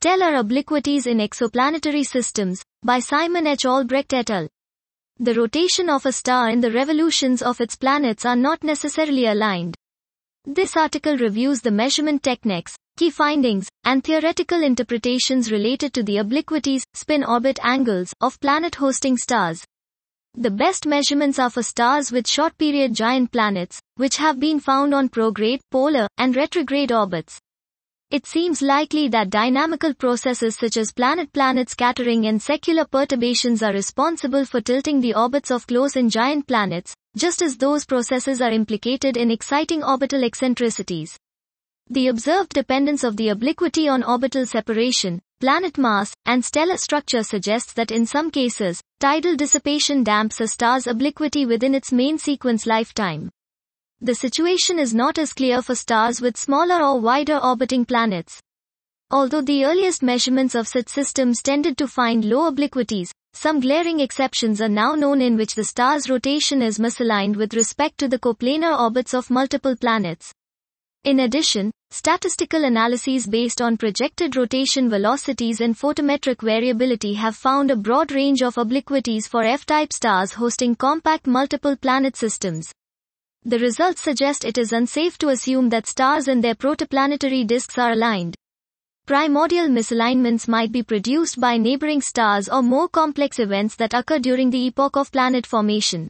Stellar Obliquities in Exoplanetary Systems, by Simon H. Albrecht et al. The rotation of a star and the revolutions of its planets are not necessarily aligned. This article reviews the measurement techniques, key findings, and theoretical interpretations related to the obliquities, spin-orbit angles, of planet-hosting stars. The best measurements are for stars with short-period giant planets, which have been found on prograde, polar, and retrograde orbits. It seems likely that dynamical processes such as planet-planet scattering and secular perturbations are responsible for tilting the orbits of close and giant planets, just as those processes are implicated in exciting orbital eccentricities. The observed dependence of the obliquity on orbital separation, planet mass, and stellar structure suggests that in some cases, tidal dissipation damps a star's obliquity within its main sequence lifetime. The situation is not as clear for stars with smaller or wider orbiting planets. Although the earliest measurements of such systems tended to find low obliquities, some glaring exceptions are now known in which the star's rotation is misaligned with respect to the coplanar orbits of multiple planets. In addition, statistical analyses based on projected rotation velocities and photometric variability have found a broad range of obliquities for F-type stars hosting compact multiple planet systems. The results suggest it is unsafe to assume that stars and their protoplanetary disks are aligned. Primordial misalignments might be produced by neighboring stars or more complex events that occur during the epoch of planet formation.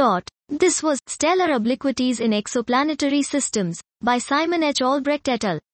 This was Stellar Obliquities in Exoplanetary Systems, by Simon H. Albrecht et al.